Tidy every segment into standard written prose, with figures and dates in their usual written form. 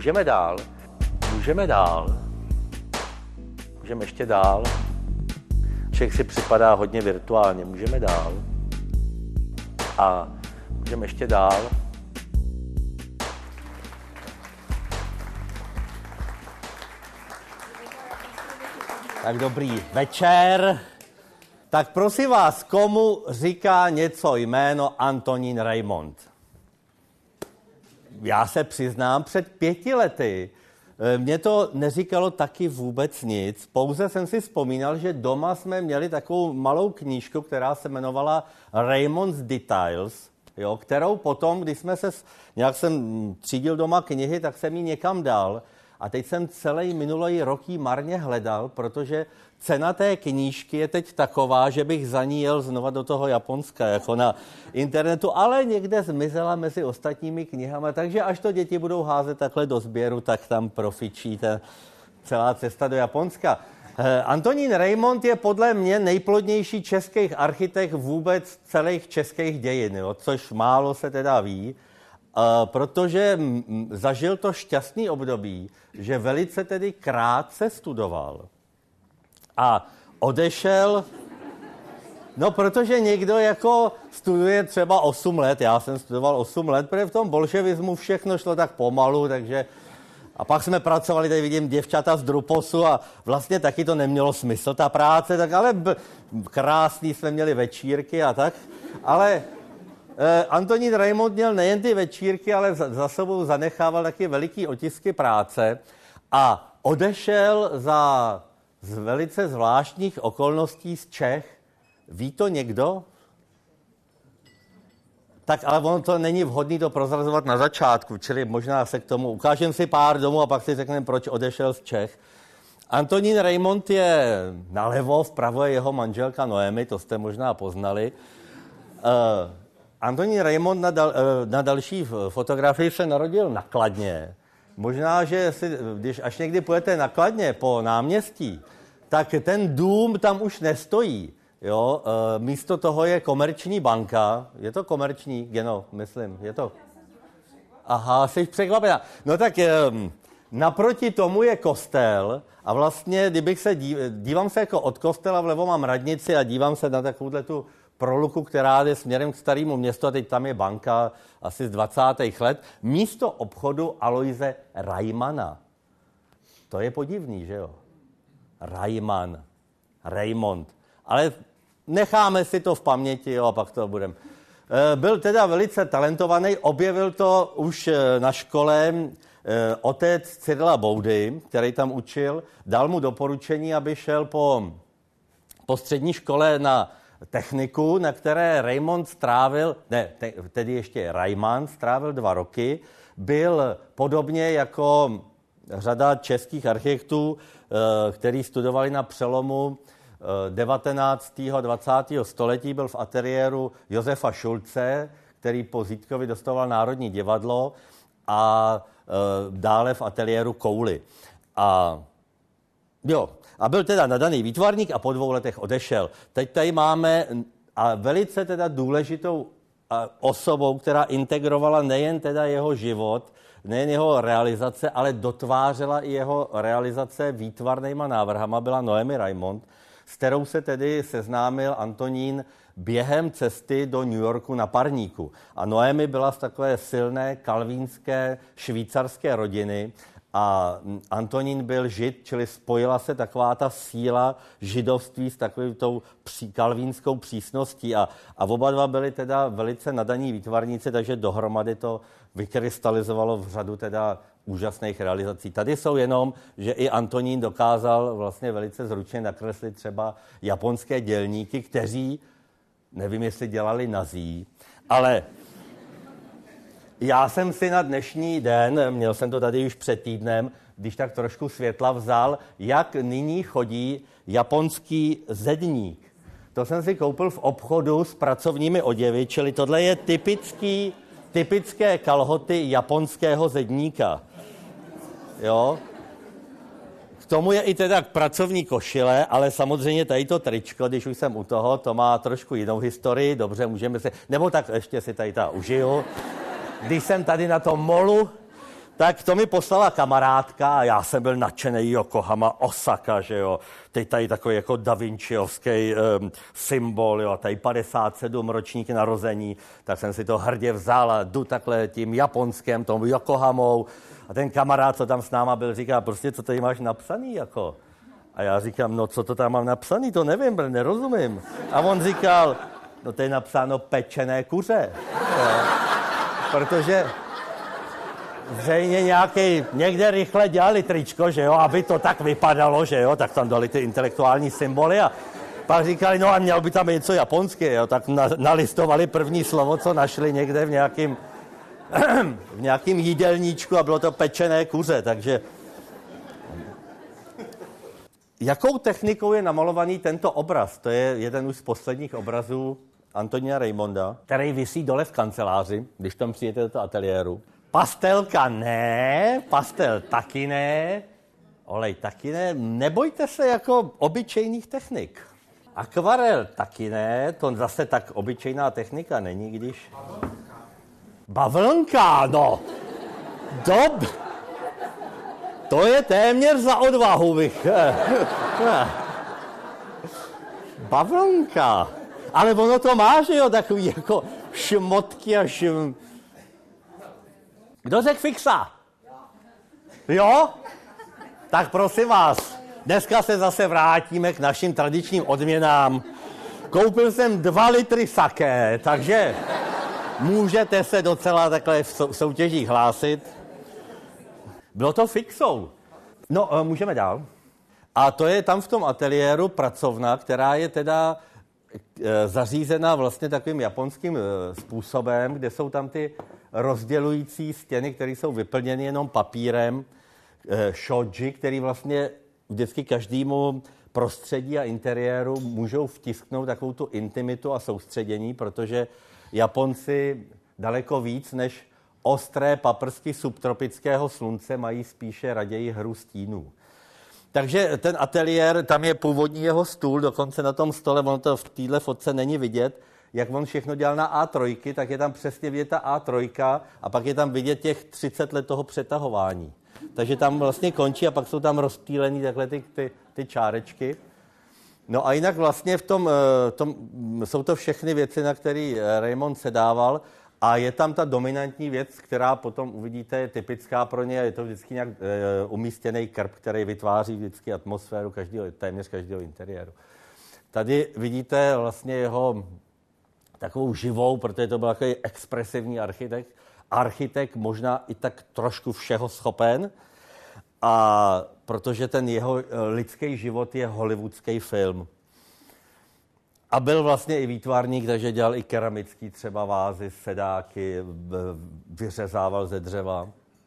Můžeme dál. Můžeme ještě dál. Člověk si připadá hodně virtuálně. Můžeme dál. A můžeme ještě dál. Tak dobrý večer. Tak prosím vás, komu říká něco jméno Antonín Raimond? Já se přiznám, před 5 lety mě to neříkalo taky vůbec nic. Pouze jsem si vzpomínal, že doma jsme měli takovou malou knížku, která se jmenovala Raimond's Details, jo, kterou potom, když nějak jsem třídil doma knihy, tak jsem ji někam dal. A teď jsem celý minulý rok ji marně hledal, protože cena té knížky je teď taková, že bych za ní jel znova do toho Japonska, jako na internetu, ale někde zmizela mezi ostatními knihami, takže až to děti budou házet takhle do sběru, tak tam profičí celá cesta do Japonska. Antonín Raimond je podle mě nejplodnější český architekt vůbec celých českých dějin, jo, což málo se teda ví, protože zažil to šťastný období, že velice tedy krátce studoval a odešel, no protože někdo jako studuje třeba 8 let, já jsem studoval 8 let, protože v tom bolševismu všechno šlo tak pomalu, takže a pak jsme pracovali, tady vidím děvčata z Druposu a vlastně taky to nemělo smysl, ta práce, tak ale krásný jsme měli večírky a tak, ale Antonín Raimond měl nejen ty večírky, ale za sebou zanechával taky veliký otisky práce a odešel z velice zvláštních okolností z Čech. Ví to někdo? Tak ale ono to není vhodné to prozrazovat na začátku, čili možná se k tomu ukážeme si pár domů a pak si řekneme, proč odešel z Čech. Antonín Raimond je nalevo, vpravo je jeho manželka Noemi, to jste možná poznali. Antonín Raimond na další fotografii se narodil na Kladně. Možná, že když až někdy půjdete na Kladně po náměstí, tak ten dům tam už nestojí. Jo? Místo toho je Komerční banka. Je to komerční, Geno, myslím. Je to. Aha, jsi překvapená. No tak naproti tomu je kostel a vlastně, kdybych se dívám se jako od kostela, vlevo mám radnici a dívám se na takovouhle tu proluku, která jde směrem k Starému městu a teď tam je banka asi z 20. let. Místo obchodu Aloise Raimana. To je podivný, že jo? Raimond. Ale necháme si to v paměti, jo, a pak to budeme. Byl teda velice talentovaný, objevil to už na škole otec Cyrila Boudy, který tam učil, dal mu doporučení, aby šel po střední škole na techniku, na které Raimond strávil, tedy ještě Reimann strávil 2 roky, byl podobně jako řada českých architektů, kteří studovali na přelomu 19. a 20. století, byl v ateliéru Josefa Šulce, který po Zítkovi dostával Národní divadlo a dále v ateliéru Kouly. A byl teda nadaný výtvarník a po 2 letech odešel. Teď tady máme a velice teda důležitou osobou, která integrovala nejen teda jeho život, nejen jeho realizace, ale dotvářela i jeho realizace výtvarnýma návrhama, byla Noemi Raimond, s kterou se tedy seznámil Antonín během cesty do New Yorku na parníku. A Noemi byla z takové silné kalvínské švýcarské rodiny a Antonín byl žid, čili spojila se taková ta síla židovství s takovou tou kalvínskou přísností a oba dva byli teda velice nadaní výtvarníci, takže dohromady to vykrystalizovalo v řadu teda úžasných realizací. Tady jsou jenom, že i Antonín dokázal vlastně velice zručně nakreslit třeba japonské dělníky, kteří, nevím, jestli dělali nazí, ale já jsem si na dnešní den, měl jsem to tady už před týdnem, když tak trošku světla vzal, jak nyní chodí japonský zedník. To jsem si koupil v obchodu s pracovními oděvy, čili tohle je typické kalhoty japonského zedníka. Jo? K tomu je i teda pracovní košile, ale samozřejmě tady to tričko, když už jsem u toho, to má trošku jinou historii, dobře, můžeme si, nebo tak ještě si tady užiju. Když jsem tady na tom molu, Tak to mi poslala kamarádka a já jsem byl nadšený Yokohama Osaka, že jo. Teď tady takový jako Da Vinciovský symbol, jo. Tady 57 ročník narození, tak jsem si to hrdě vzal a jdu takhle tím japonským, tom Yokohamou. A ten kamarád, co tam s náma byl, říká, prostě, co tady máš napsaný, jako. A já říkám, no co to tam mám napsaný, to nevím, nerozumím. A on říkal, no to je napsáno pečené kuře. Jo. Protože zřejmě někde rychle dělali tričko, že jo, aby to tak vypadalo, že jo, tak tam dali ty intelektuální symboly a pak říkali, no a měl by tam něco japonské, jo, tak nalistovali první slovo, co našli někde v nějakým jídelníčku a bylo to pečené kuře, takže jakou technikou je namalovaný tento obraz? To je jeden už z posledních obrazů Antonína Raymonda, který visí dole v kanceláři, když tam přijete do toho ateliéru. Pastelka ne, pastel taky ne, olej taky ne, nebojte se jako obyčejných technik. Akvarel taky ne, to zase tak obyčejná technika není, když... Bavlnka, no. To je téměř za odvahu, bych... Bavlnka. Ale ono to má, že jo, takový jako šmotky a Kdo řekl fixa? Jo? Tak prosím vás, dneska se zase vrátíme k našim tradičním odměnám. Koupil jsem 2 litry saké, takže můžete se docela takhle v soutěžích hlásit. Bylo to fixou. No, můžeme dál. A to je tam v tom ateliéru pracovna, která je teda zařízena vlastně takovým japonským způsobem, kde jsou tam ty rozdělující stěny, které jsou vyplněny jenom papírem, shoji, který vlastně vždycky každému prostředí a interiéru můžou vtisknout takovou tu intimitu a soustředění, protože Japonci daleko víc než ostré paprsky subtropického slunce mají spíše raději hru stínů. Takže ten ateliér, tam je původní jeho stůl, dokonce na tom stole, ono to v téhle fotce není vidět, jak on všechno dělal na A3, tak je tam přesně vidět ta A3 a pak je tam vidět těch 30 let toho přetahování. Takže tam vlastně končí a pak jsou tam rozptýlený takhle ty čárečky. No a jinak vlastně v tom jsou to všechny věci, na které Raymond sedával a je tam ta dominantní věc, která potom uvidíte, je typická pro ně, je to vždycky nějak umístěný krb, který vytváří vždycky atmosféru téměř každého interiéru. Tady vidíte vlastně jeho takovou živou, protože to byl takový expresivní architekt možná i tak trošku všeho schopen, a protože ten jeho lidský život je hollywoodský film. A byl vlastně i výtvarník, takže dělal i keramický třeba vázy, sedáky, vyřezával ze dřeva.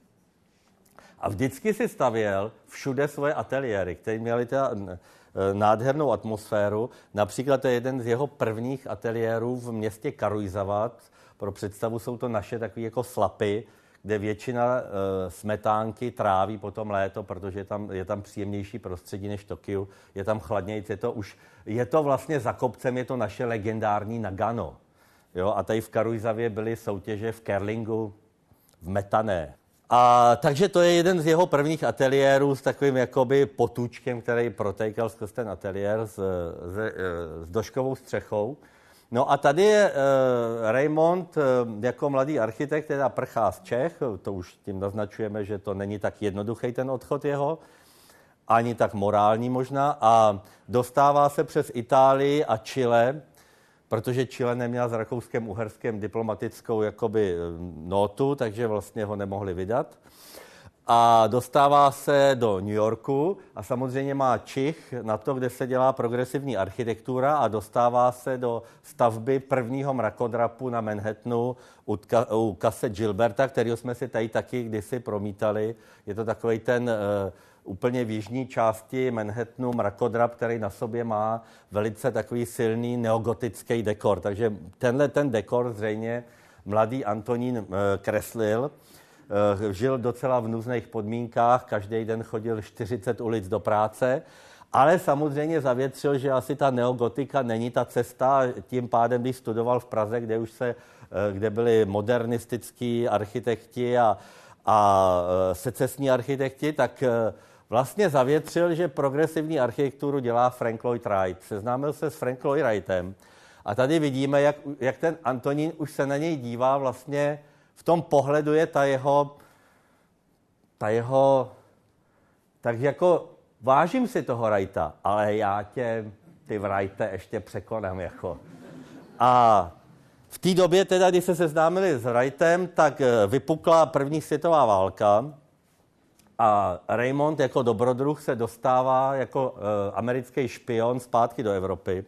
A vždycky si stavěl všude svoje ateliéry, které měly teda nádhernou atmosféru. Například to je jeden z jeho prvních ateliérů v městě Karuizawa. Pro představu jsou to naše takové jako slapy, kde většina smetánky tráví potom léto, protože je tam příjemnější prostředí než Tokiu, je tam chladnější, je to vlastně za kopcem, je to naše legendární Nagano. Jo? A tady v Karuizavě byly soutěže v curlingu v metané. A takže to je jeden z jeho prvních ateliérů s takovým jakoby potůčkem, který protékal skrz ten ateliér s doškovou střechou. No a tady je Raymond jako mladý architekt, teda prchá z Čech, to už tím naznačujeme, že to není tak jednoduchý ten odchod jeho, ani tak morální možná, a dostává se přes Itálii a Chile, protože Chile neměla s Rakouskem-Uherskem diplomatickou jakoby notu, takže vlastně ho nemohli vydat. A dostává se do New Yorku a samozřejmě má čich na to, kde se dělá progresivní architektura, a dostává se do stavby prvního mrakodrapu na Manhattanu u Case Gilberta, kterého jsme si tady taky kdysi promítali. Je to takový ten úplně v jižní části Manhattanu mrakodrap, který na sobě má velice takový silný neogotický dekor. Takže ten dekor zřejmě mladý Antonín kreslil. Žil docela v nuzných podmínkách, každý den chodil 40 ulic do práce, ale samozřejmě zavětřil, že asi ta neogotika není ta cesta, tím pádem, když studoval v Praze, kde byli modernistický architekti a secesní architekti, tak vlastně zavětřil, že progresivní architekturu dělá Frank Lloyd Wright. Seznámil se s Frank Lloyd Wrightem a tady vidíme, jak ten Antonín už se na něj dívá vlastně v tom pohledu je ta jeho tak jako vážím si toho Wrighta, ale já tě, ty Wrighte, ještě překonám jako. A v té době teda, když se seznámili s Wrightem, tak vypukla první světová válka a Raymond jako dobrodruh se dostává jako americký špion zpátky do Evropy.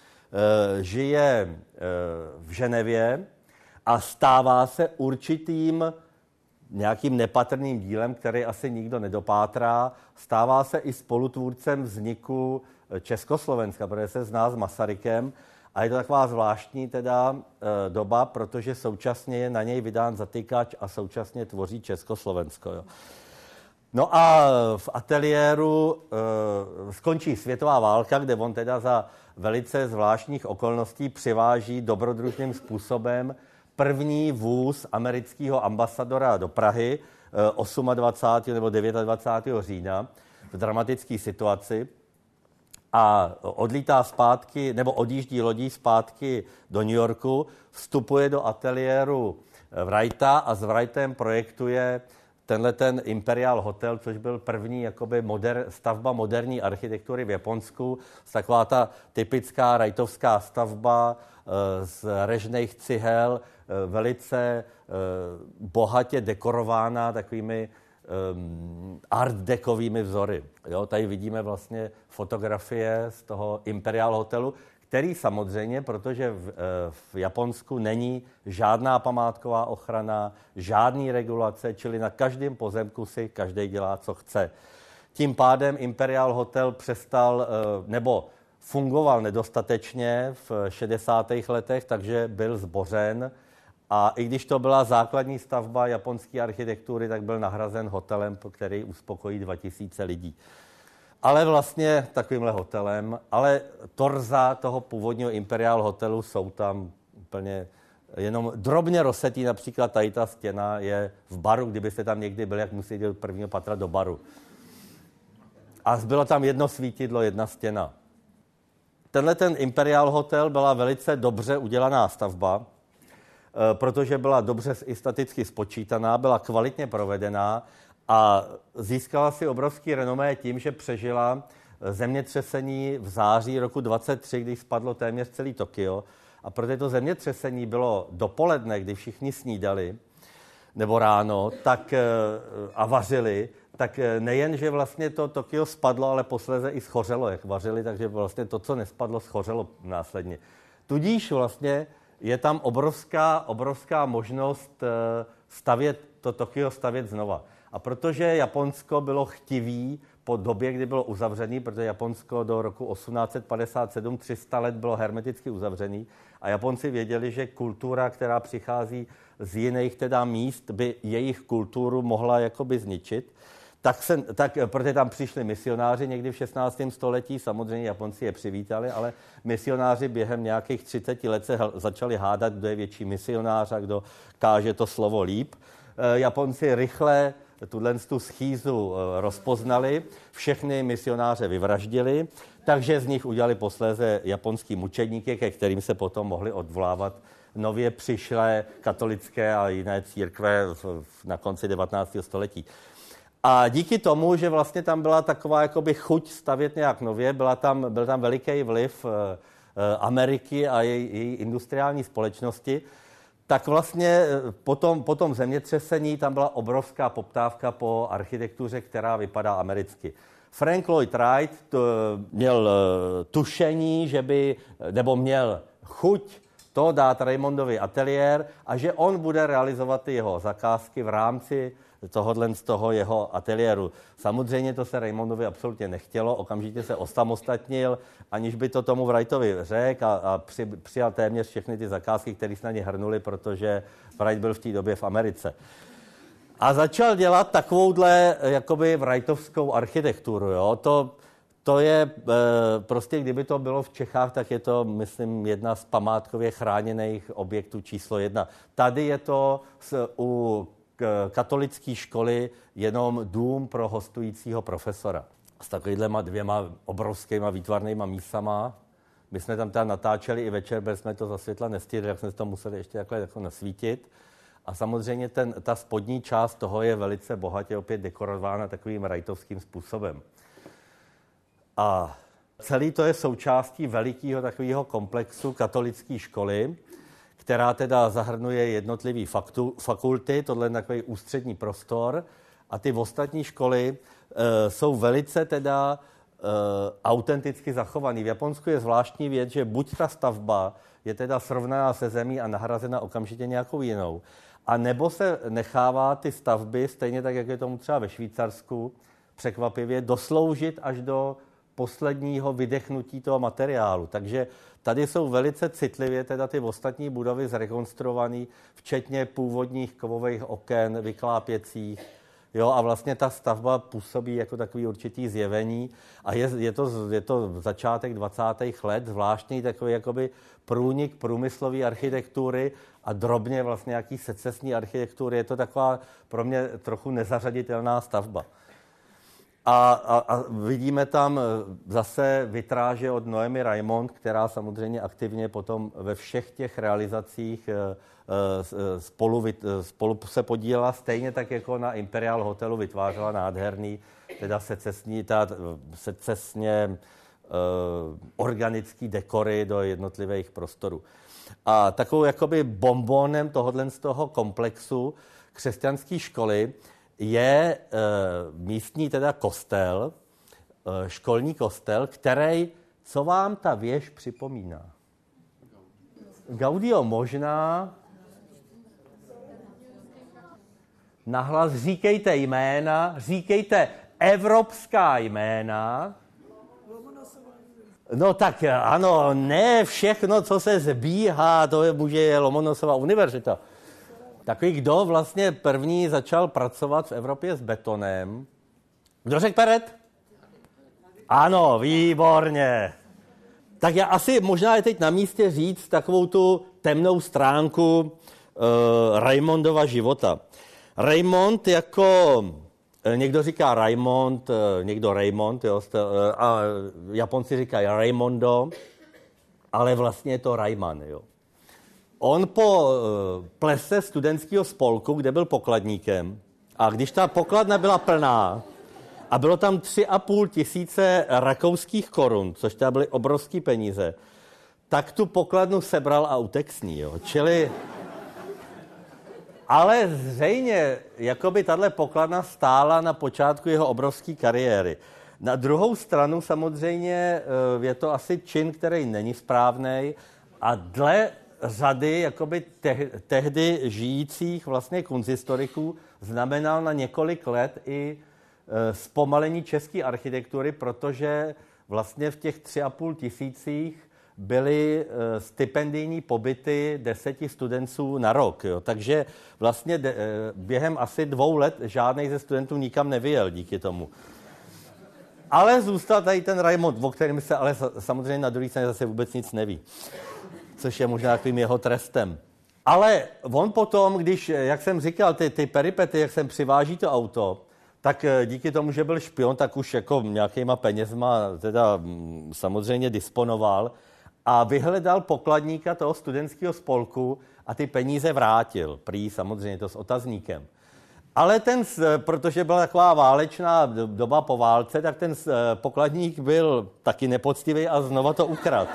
Žije v Ženevě a stává se určitým nějakým nepatrným dílem, který asi nikdo nedopátrá, stává se i spolutvůrcem vzniku Československa, protože se zná s Masarykem a je to taková zvláštní teda doba, protože současně je na něj vydán zatýkač a současně tvoří Československo. Jo. No a v ateliéru skončí světová válka, kde on teda za velice zvláštních okolností přiváží dobrodružným způsobem první vůz amerického ambasadora do Prahy 28. nebo 29. října v dramatické situaci a odlítá zpátky, nebo odjíždí lodí zpátky do New Yorku, vstupuje do ateliéru Wrighta a s Wrightem projektuje tenhle ten Imperial Hotel, což byl první jakoby stavba moderní architektury v Japonsku, taková ta typická Wrightovská stavba z režných cihel, velice bohatě dekorována takovými art decovými vzory. Jo, tady vidíme vlastně fotografie z toho Imperial Hotelu, který samozřejmě, protože v Japonsku není žádná památková ochrana, žádný regulace, čili na každém pozemku si každý dělá, co chce. Tím pádem Imperial Hotel přestal, nebo fungoval nedostatečně v 60. letech, takže byl zbořen a i když to byla základní stavba japonské architektury, tak byl nahrazen hotelem, který uspokojí 2000 lidí. Ale vlastně takovýmhle hotelem, ale torza toho původního Imperial Hotelu jsou tam úplně jenom drobně rozsetí, například tady ta stěna je v baru, kdybyste tam někdy byli, jak musíte jít do prvního patra do baru. A bylo tam jedno svítidlo, jedna stěna. Tenhle ten Imperial Hotel byla velice dobře udělaná stavba, protože byla dobře i staticky spočítaná, byla kvalitně provedená a získala si obrovský renomé tím, že přežila zemětřesení v září roku 23, když spadlo téměř celý Tokio. A protože to zemětřesení bylo dopoledne, kdy všichni snídali, nebo ráno, tak a vařili, tak nejen, že vlastně to Tokio spadlo, ale posléze i schořelo, jak vařili, takže vlastně to, co nespadlo, schořelo následně. Tudíž vlastně je tam obrovská možnost to Tokio stavět znova. A protože Japonsko bylo chtivý po době, kdy bylo uzavřený, protože Japonsko do roku 1857 300 let bylo hermeticky uzavřený a Japonci věděli, že kultura, která přichází z jiných teda míst, by jejich kulturu mohla jakoby zničit, tak protože tam přišli misionáři někdy v 16. století, samozřejmě Japonci je přivítali, ale misionáři během nějakých 30 let se začali hádat, kdo je větší misionář a kdo káže to slovo líp. Japonci rychle tu schýzu rozpoznali, všechny misionáře vyvraždili, takže z nich udělali posléze japonský mučedníky, ke kterým se potom mohli odvolávat nově přišlé katolické a jiné církve na konci 19. století. A díky tomu, že vlastně tam byla taková jakoby chuť stavět nějak nově, byl tam veliký vliv Ameriky a její industriální společnosti, tak vlastně po tom zemětřesení tam byla obrovská poptávka po architektuře, která vypadá americky. Frank Lloyd Wright měl tušení, nebo měl chuť to dát Raymondovi ateliér a že on bude realizovat ty jeho zakázky v rámci z toho jeho ateliéru. Samozřejmě to se Raymondovi absolutně nechtělo, okamžitě se osamostatnil, aniž by to tomu Wrightovi řekl a přijal téměř všechny ty zakázky, které se na ně hrnuly, protože Wright byl v té době v Americe. A začal dělat takovouhle jakoby Wrightovskou architekturu. Jo? To je prostě, kdyby to bylo v Čechách, tak je to, myslím, jedna z památkově chráněných objektů číslo 1. Tady je to u katolické školy jenom dům pro hostujícího profesora. S takovýhlema 2 obrovskýma výtvarnýma mísama. My jsme tam teda natáčeli i večer, protože jsme to za světla nestihli, tak jsme to museli ještě takhle jako nasvítit. A samozřejmě ta spodní část toho je velice bohatě opět dekorována takovým rajtovským způsobem. A celý to je součástí velikého takového komplexu katolické školy, která teda zahrnuje jednotlivé fakulty, tohle je takový ústřední prostor, a ty ostatní školy jsou velice teda autenticky zachovaný. V Japonsku je zvláštní věc, že buď ta stavba je teda srovnaná se zemí a nahrazena okamžitě nějakou jinou, a nebo se nechává ty stavby, stejně tak, jak je tomu třeba ve Švýcarsku, překvapivě, dosloužit až do posledního vydechnutí toho materiálu. Takže tady jsou velice citlivě teda ty ostatní budovy zrekonstruované, včetně původních kovových oken, vyklápěcích. Jo, a vlastně ta stavba působí jako takový určitý zjevení a je to začátek 20. let, zvláštní takový jakoby průnik průmyslové architektury a drobně vlastně nějaký secesní architektury. Je to taková pro mě trochu nezařaditelná stavba. A vidíme tam zase vitráže od Noémie Raymond, která samozřejmě aktivně potom ve všech těch realizacích spolu se podílela, stejně tak jako na Imperial hotelu vytvářela nádherný, teda secesně organický dekory do jednotlivých prostorů. A takovou jakoby bonbonem tohohle z toho komplexu křesťanské školy je místní teda kostel, školní kostel, který, co vám ta věž připomíná? Gaudio možná. Nahlas říkejte jména, říkejte evropská jména. No tak ano, ne všechno, co se zbíhá, to je Lomonosova univerzita. Takový, kdo vlastně první začal pracovat v Evropě s betonem. Kdo řekl Peret? Ano, výborně. Tak já asi možná je teď na místě říct takovou tu temnou stránku Raymondova života. Raymond jako, někdo říká Raymond, někdo Raymond, jo, a Japonci říkají Raymondo, ale vlastně je to Rayman, jo. On po plese studentského spolku, kde byl pokladníkem, a když ta pokladna byla plná a bylo tam 3,5 tisíce rakouských korun, což teda byly obrovský peníze, tak tu pokladnu sebral a utek s ní. Jo. Čili... Ale zřejmě, jakoby tahle pokladna stála na počátku jeho obrovské kariéry. Na druhou stranu samozřejmě je to asi čin, který není správnej a dle řady jakoby tehdy žijících vlastně kunsthistoriků znamenal na několik let i zpomalení české architektury, protože vlastně v těch 3,5 tisících byly stipendijní pobyty 10 studentů na rok. Jo. Takže vlastně během asi 2 let žádnej ze studentů nikam nevyjel díky tomu. Ale zůstal tady ten Raymond, o kterém se ale samozřejmě na druhé straně zase vůbec nic neví. Což je možná takovým jeho trestem. Ale on potom, když, jak jsem říkal, ty peripety, jak jsem přiváží to auto, tak díky tomu, že byl špion, tak už jako nějakýma penězma teda samozřejmě disponoval a vyhledal pokladníka toho studentského spolku a ty peníze vrátil. Prý samozřejmě to s otazníkem. Ale protože byla taková válečná doba po válce, tak ten pokladník byl taky nepoctivý a znova to ukradl.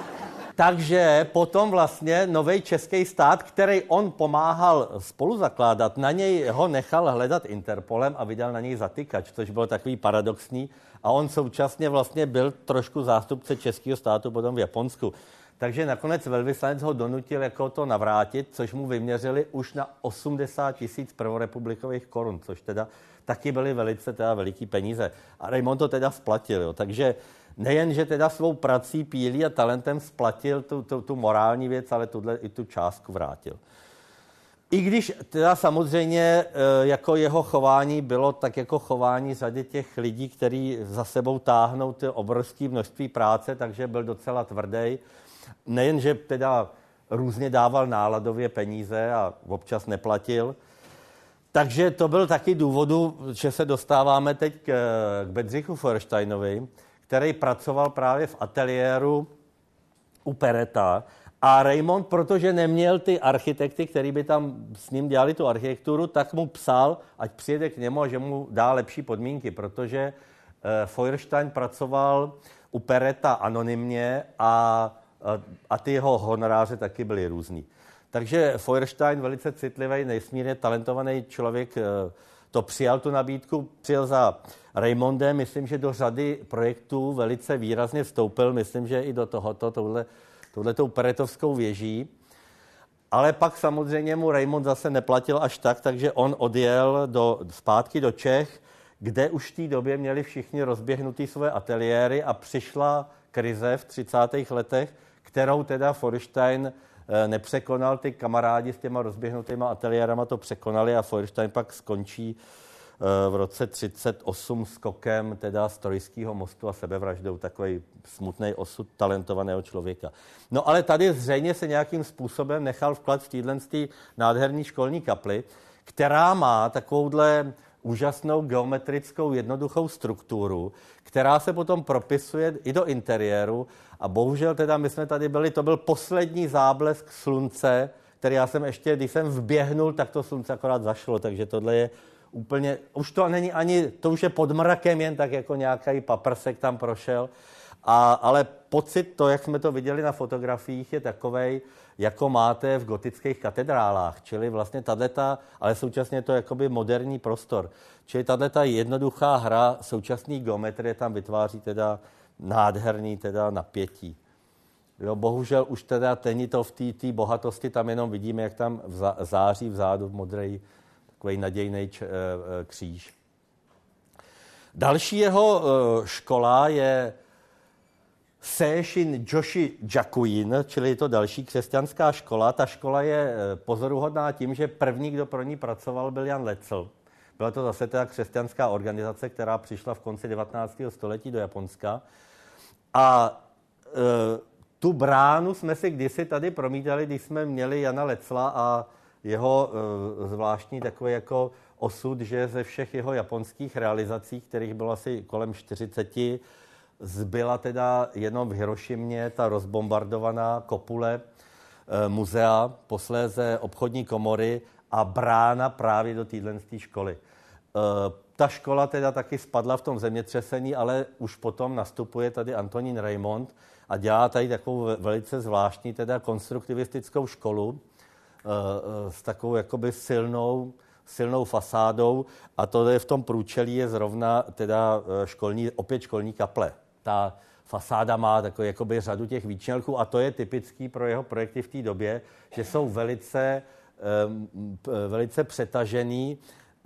Takže potom vlastně nový český stát, který on pomáhal spoluzakládat, na něj ho nechal hledat Interpolem a vydal na něj zatykač, což bylo takový paradoxní. A on současně vlastně byl trošku zástupce českého státu potom v Japonsku. Takže nakonec velvyslanec ho donutil jako to navrátit, což mu vyměřili už na 80 000 prvorepublikových korun, což teda taky byly velice teda veliký peníze. A Raymond to teda splatil, jo. Takže nejen, že teda svou prací, pílí a talentem splatil tu morální věc, ale i tu částku vrátil. I když teda samozřejmě jako jeho chování bylo tak jako chování řady těch lidí, kteří za sebou táhnou ty obrovské množství práce, takže byl docela tvrdý. Nejen, že teda různě dával náladově peníze a občas neplatil, Takže to byl taky důvodu, že se dostáváme teď k Bedřichu Feuersteinovi, který pracoval právě v ateliéru u Pereta. A Raymond, protože neměl ty architekty, který by tam s ním dělali tu architekturu, tak mu psal, ať přijede k němu a že mu dá lepší podmínky, protože Feuerstein pracoval u Pereta anonymně a ty jeho honoráře taky byly různý. Takže Feuerstein, velice citlivý, nesmírně talentovaný člověk, to přijal tu nabídku, přijel za Raymondem, myslím, že do řady projektů velice výrazně vstoupil, myslím, že i do touhletou peretovskou věží. Ale pak samozřejmě mu Raymond zase neplatil až tak, takže on odjel zpátky do Čech, kde už v té době měli všichni rozběhnutý své ateliéry a přišla krize v 30. letech, kterou teda Feuerstein nepřekonal, ty kamarádi s těma rozběhnutýma ateliérama to překonali a Feuerstein pak skončí v roce 38 skokem teda z Trojského mostu a sebevraždou, takový smutný osud talentovaného člověka. No ale tady zřejmě se nějakým způsobem nechal vklad v této nádherné školní kapli, která má takovouhle úžasnou geometrickou jednoduchou strukturu, která se potom propisuje i do interiéru a bohužel teda my jsme tady byli, to byl poslední záblesk slunce, který já jsem ještě, když jsem vběhnul, tak to slunce akorát zašlo, takže tohle je úplně, už to není ani, to už je pod mrakem, jen tak jako nějaký paprsek tam prošel, ale pocit, to, jak jsme to viděli na fotografiích, je takovej, jako máte v gotických katedrálách, čili vlastně tato, ale současně to jakoby moderní prostor. Čili tato jednoduchá hra současné geometrie tam vytváří teda nádherný teda napětí. Jo, bohužel už teda není to v té bohatosti, tam jenom vidíme, jak tam září vzadu modrý takový nadějný kříž. Další jeho škola je Seishin Joshi Jakuin, čili je to další křesťanská škola. Ta škola je pozoruhodná tím, že první, kdo pro ní pracoval, byl Jan Lecl. Byla to zase teda křesťanská organizace, která přišla v konci 19. století do Japonska. A tu bránu jsme si kdysi tady promítali, když jsme měli Jana Lecla a jeho zvláštní takový jako osud, že ze všech jeho japonských realizací, kterých bylo asi kolem 40, zbyla teda jenom v Hirošimě ta rozbombardovaná kopule muzea, posléze obchodní komory a brána právě do téhle školy. Ta škola teda taky spadla v tom zemětřesení, ale už potom nastupuje tady Antonín Raymond a dělá tady takovou velice zvláštní teda konstruktivistickou školu s takovou jakoby silnou fasádou a to je v tom průčelí je zrovna teda opět školní kaple. Ta fasáda má takovou jakoby řadu těch výčnělků a to je typický pro jeho projekty v té době, že jsou velice přetažený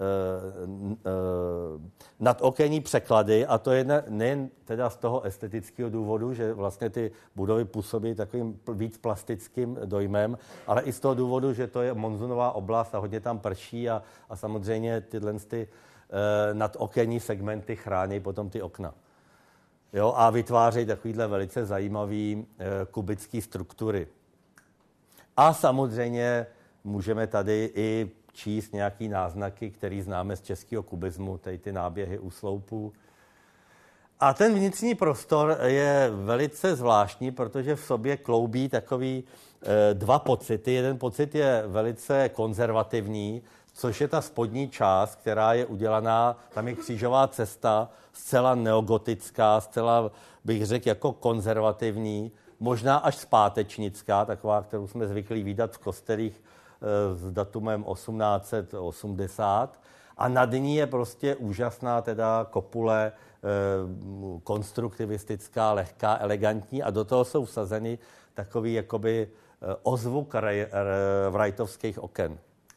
nadokenní překlady a to je nejen teda z toho estetického důvodu, že vlastně ty budovy působí takovým víc plastickým dojmem, ale i z toho důvodu, že to je monzunová oblast a hodně tam prší a samozřejmě tyhle nadokenní segmenty chrání potom ty okna. Jo, a vytvářejí takovýhle velice zajímavý kubický struktury. A samozřejmě můžeme tady i číst nějaký náznaky, který známe z českého kubismu, tady ty náběhy u sloupů. A ten vnitřní prostor je velice zvláštní, protože v sobě kloubí takový dva pocity. Jeden pocit je velice konzervativní, což je ta spodní část, která je udělaná, tam je křížová cesta, zcela neogotická, zcela bych řekl jako konzervativní, možná až zpátečnická, taková, kterou jsme zvyklí vidět v kostelích s datumem 1880 a nad ní je prostě úžasná teda kopule konstruktivistická, lehká, elegantní a do toho jsou vsazeny takový jakoby ozvuk wrightovských oken.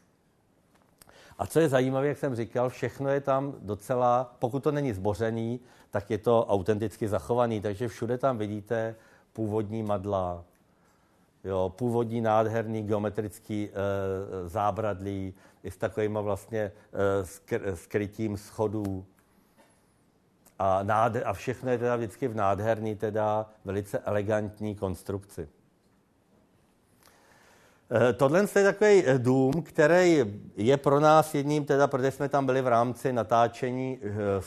A co je zajímavé, jak jsem říkal, všechno je tam docela, pokud to není zbořený, tak je to autenticky zachovaný, takže všude tam vidíte původní madla, jo, původní nádherný geometrický zábradlí i s takovýma vlastně skrytím schodů. A všechno je teda vždycky v nádherný, teda velice elegantní konstrukci. Tohle je takový dům, který je pro nás jedním, teda, protože jsme tam byli v rámci natáčení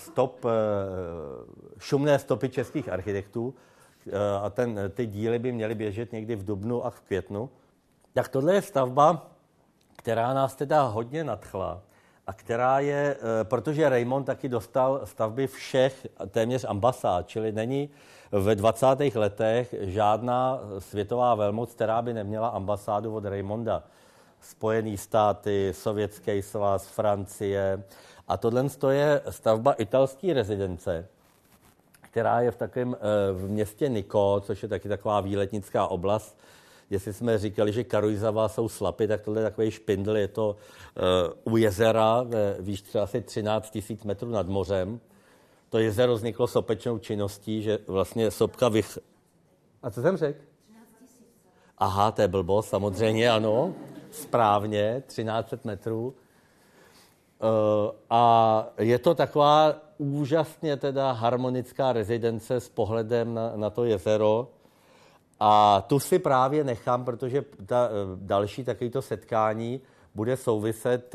šumné stopy českých architektů a ty díly by měly běžet někdy v dubnu a v květnu. Tak tohle je stavba, která nás teda hodně nadchla a která je, protože Raymond taky dostal stavby všech téměř ambasád, čili není ve 20. letech žádná světová velmoc, která by neměla ambasádu od Raymonda. Spojené státy, Sovětský svaz, Francie. A tohle je stavba italské rezidence, která je v takovém v městě Nico, což je taky taková výletnická oblast. Jestli jsme říkali, že Karuizava jsou slapy, tak tohle je takový špindl, je to u jezera ve výšce asi 13 000 metrů nad mořem. To jezero vzniklo sopečnou činností, že vlastně sopka A co jsem řekl? 13 000. Aha, to je blbost, samozřejmě, ano. Správně, 1300 metrů. A je to taková úžasně teda harmonická rezidence s pohledem na to jezero. A tu si právě nechám, protože další takovýto setkání bude souviset,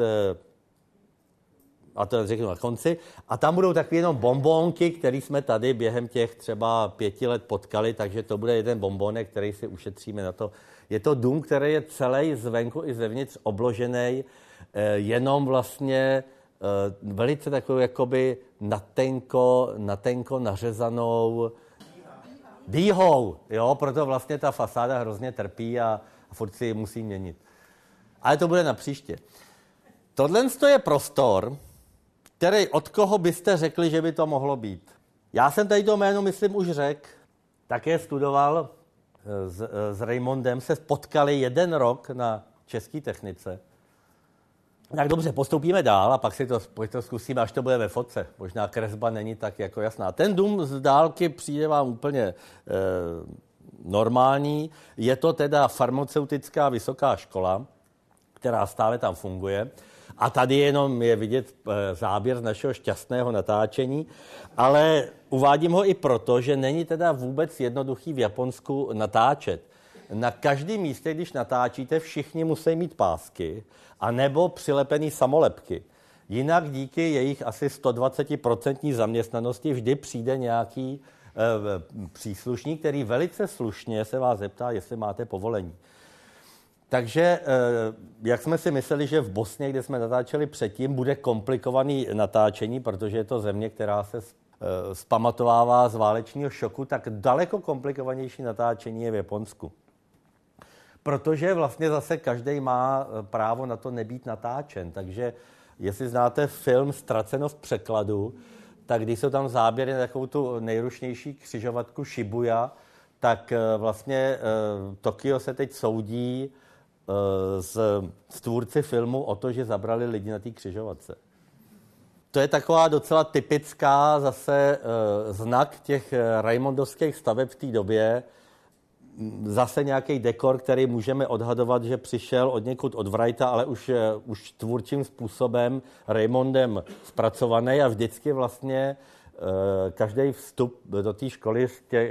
a to řeknu na konci, a tam budou takové jenom bonbonky, které jsme tady během těch třeba 5 let potkali, takže to bude jeden bonbonek, který si ušetříme na to. Je to dům, který je celý zvenku i zevnitř obložený jenom vlastně velice takovou jakoby natenko nařezanou dýhou, jo, proto vlastně ta fasáda hrozně trpí a furt si ji musí měnit. Ale to bude na příště. Tohle je prostor, který od koho byste řekli, že by to mohlo být. Já jsem tady to jméno, myslím, už řekl. Také studoval s Raymondem, se potkali 1 rok na české technice. Tak dobře, postoupíme dál a pak si to zkusíme, až to bude ve fotce. Možná kresba není tak jako jasná. Ten dům z dálky přijde vám úplně normální. Je to teda farmaceutická vysoká škola, která stále tam funguje. A tady jenom je vidět záběr z našeho šťastného natáčení, ale uvádím ho i proto, že není teda vůbec jednoduchý v Japonsku natáčet. Na každém místě, když natáčíte, všichni musí mít pásky anebo přilepený samolepky. Jinak díky jejich asi 120% zaměstnanosti vždy přijde nějaký příslušník, který velice slušně se vás zeptá, jestli máte povolení. Takže, jak jsme si mysleli, že v Bosně, kde jsme natáčeli předtím, bude komplikovaný natáčení, protože je to země, která se zpamatovává z válečného šoku, tak daleko komplikovanější natáčení je v Japonsku. Protože vlastně zase každý má právo na to nebýt natáčen. Takže jestli znáte film Ztraceno v překladu, tak když jsou tam záběry na takovou tu nejrušnější křižovatku Shibuya, tak vlastně Tokio se teď soudí s tvůrci filmu o to, že zabrali lidi na té křižovatce. To je taková docela typická zase znak těch Raymondovských staveb v té době. Zase nějaký dekor, který můžeme odhadovat, že přišel od někud od Wrighta, ale už tvůrčím způsobem Raymondem zpracovaný a vždycky vlastně každý vstup do té školy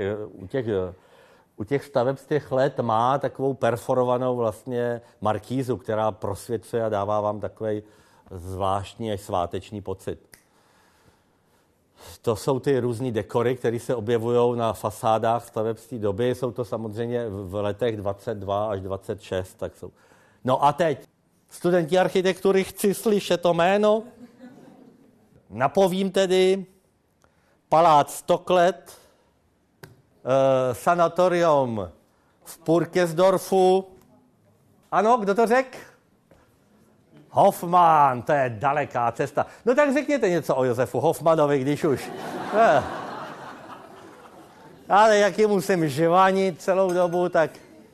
u těch staveb z těch let má takovou perforovanou vlastně markízu, která prosvěcuje a dává vám takový zvláštní až sváteční pocit. To jsou ty různý dekory, které se objevují na fasádách staveb z té doby. Jsou to samozřejmě v letech 22 až 26. Tak jsou. No a teď, studenti architektury, chci slyšet to jméno. Napovím tedy palác Stoklet, sanatorium v Purkersdorfu. Ano, kdo to řekl? Hoffmann, to je daleká cesta. No tak řekněte něco o Josefu Hoffmannovi, když už. Ale jak je musím žvanit celou dobu, tak...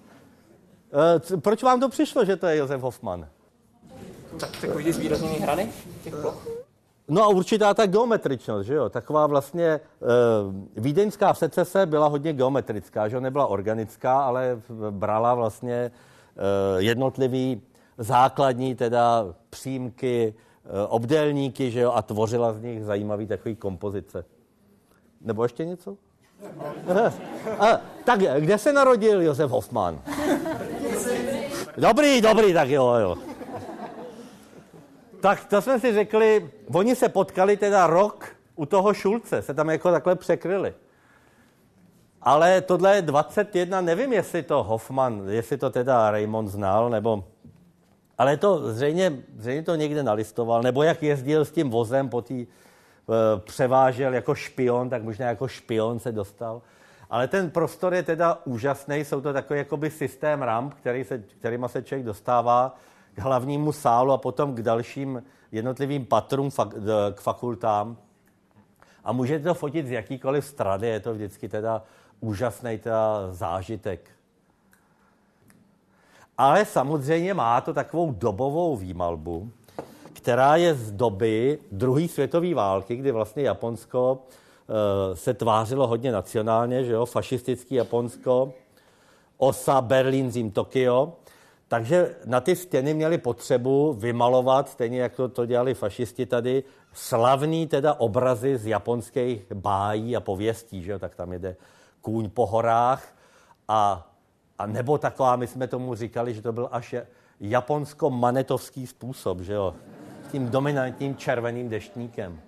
Proč vám to přišlo, že to je Josef Hoffmann? Tak takový zvýraznění hrany těch ploch? No a určitá ta geometričnost, že jo? Taková vlastně vídeňská secese byla hodně geometrická, že jo? Nebyla organická, ale brala vlastně jednotlivý základní teda přímky, obdélníky, že jo? A tvořila z nich zajímavý takový kompozice. Nebo ještě něco? Tak kde se narodil Josef Hoffmann? Dobrý, tak jo. Tak to jsme si řekli, oni se potkali teda rok u toho Šulce, se tam jako takhle překryli. Ale tohle je 21, nevím, jestli to Hoffman, jestli to teda Raimond znal, nebo... Ale to zřejmě to někde nalistoval, nebo jak jezdil s tím vozem převážel jako špion, tak možná jako špion se dostal. Ale ten prostor je teda úžasný, jsou to takový jakoby systém ramp, kterýma se člověk dostává k hlavnímu sálu a potom k dalším jednotlivým patrům k fakultám. A můžete to fotit z jakýkoliv strany, je to vždycky teda úžasný teda zážitek. Ale samozřejmě má to takovou dobovou výmalbu, která je z doby druhé světové války, kdy vlastně Japonsko se tvářilo hodně nacionálně, že jo, fašistický Japonsko, Osa, Berlín, Řím, Tokio. Takže na ty stěny měli potřebu vymalovat, stejně jak to dělali fašisti tady, slavný teda obrazy z japonských bájí a pověstí, že jo, tak tam jede kůň po horách a nebo taková, my jsme tomu říkali, že to byl až japonsko-manetovský způsob, že jo, s tím dominantním červeným deštníkem.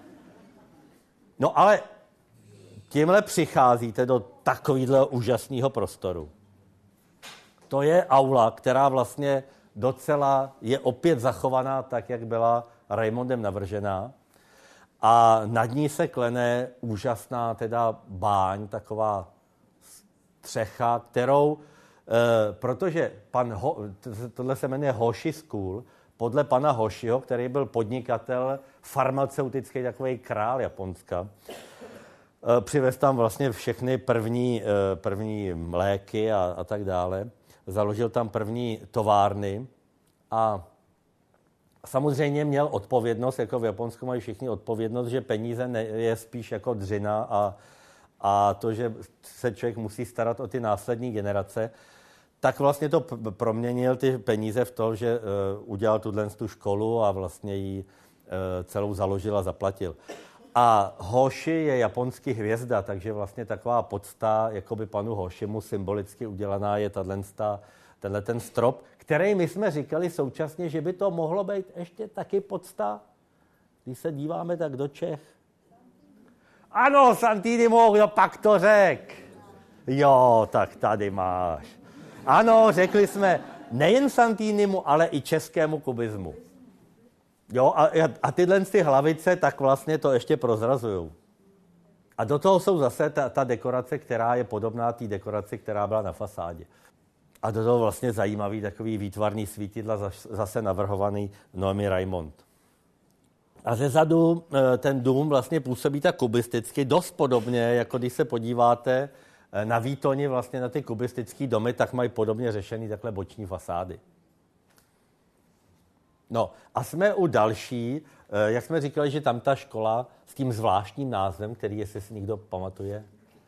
No ale tímhle přicházíte do takového úžasného prostoru. To je aula, která vlastně docela je opět zachovaná tak, jak byla Raimondem navržená. A nad ní se klene úžasná teda báň, taková střecha, kterou, protože tohle se jmenuje Hoshi School, podle pana Hoshiho, který byl podnikatel, farmaceutický takový král Japonska. Přivez tam vlastně všechny první léky a tak dále. Založil tam první továrny a samozřejmě měl odpovědnost, jako v Japonsku mají všichni odpovědnost, že peníze je spíš jako dřina a to, že se člověk musí starat o ty následní generace, tak vlastně to proměnil ty peníze v to, že udělal tu školu a vlastně ji celou založil a zaplatil. A Hoshi je japonský hvězda, takže vlastně taková pocta, jakoby panu Hoshimu symbolicky udělaná je tenhle ten strop, který my jsme říkali současně, že by to mohlo být ještě taky pocta, když se díváme tak do Čech. Ano, Santinimu, jo, pak to řek. Jo, tak tady máš. Ano, řekli jsme nejen Santinimu, ale i českému kubismu. Jo, a tyhle ty hlavice tak vlastně to ještě prozrazujou. A do toho jsou zase ta dekorace, která je podobná té dekoraci, která byla na fasádě. A do toho vlastně zajímavý takový výtvarný svítidla, zase navrhovaný Noemi Raimond. A zezadu ten dům vlastně působí tak kubisticky, dost podobně, jako když se podíváte na Výtoni, vlastně na ty kubistické domy, tak mají podobně řešený takhle boční fasády. No a jsme u další, jak jsme říkali, že tam ta škola s tím zvláštním názvem, který, jestli si někdo pamatuje,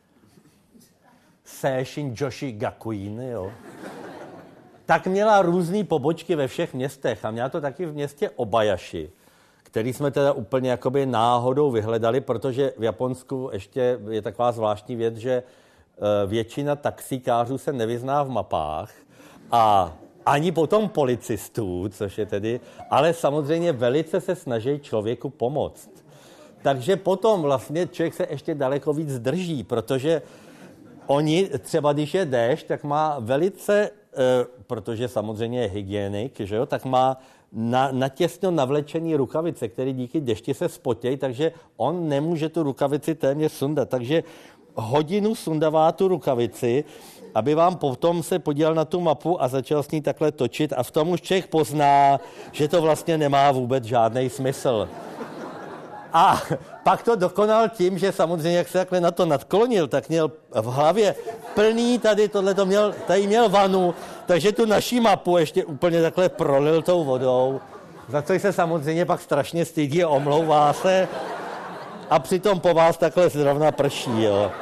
Seishin Joshi Gakuin, jo, tak měla různý pobočky ve všech městech a měla to taky v městě Obayashi, který jsme teda úplně jakoby náhodou vyhledali, protože v Japonsku ještě je taková zvláštní věc, že většina taxikářů se nevyzná v mapách a ani potom policistů, což je tedy, ale samozřejmě velice se snaží člověku pomoct. Takže potom vlastně člověk se ještě daleko víc zdrží, protože oni, třeba když je déšť, tak má velice, protože samozřejmě je hygienik, že jo, tak má natěsno navlečený rukavice, které díky dešti se spotějí, takže on nemůže tu rukavici téměř sundat. Takže hodinu sundavá tu rukavici, aby vám potom se podíval na tu mapu a začal s ní takhle točit a v tom už člověk pozná, že to vlastně nemá vůbec žádný smysl. A pak to dokonal tím, že samozřejmě, jak se takhle na to nadklonil, tak měl v hlavě plný tady měl vanu, takže tu naší mapu ještě úplně takhle prolil tou vodou, za což se samozřejmě pak strašně stydí, omlouvá se a přitom po vás takhle zrovna prší, jo.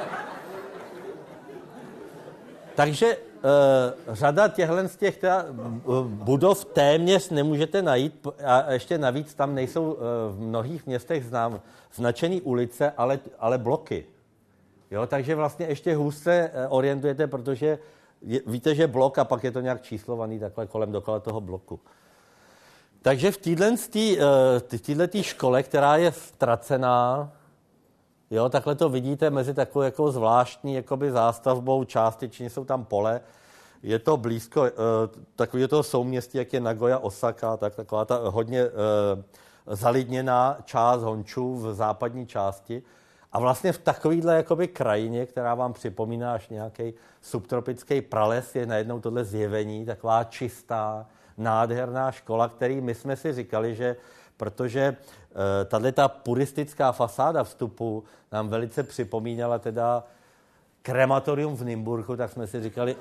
Takže řada z těch budov téměř nemůžete najít a ještě navíc tam nejsou v mnohých městech značený ulice, ale bloky. Jo, takže vlastně ještě hůř se orientujete, protože víte, že blok a pak je to nějak číslovaný takhle kolem dokola toho bloku. Takže v této škole, která je ztracená, jo, takhle to vidíte mezi takovou jako zvláštní jakoby zástavbou, částečně jsou tam pole, je to blízko takového toho souměstí, jak je Nagoya, Osaka, taková ta hodně zalidněná část Hončů v západní části. A vlastně v takovéhle jakoby krajině, která vám připomíná až nějaký subtropický prales, je najednou tohle zjevení, taková čistá, nádherná škola, který my jsme si říkali, že protože ta puristická fasáda vstupu nám velice připomínala teda krematorium v Nymburku, tak jsme si říkali,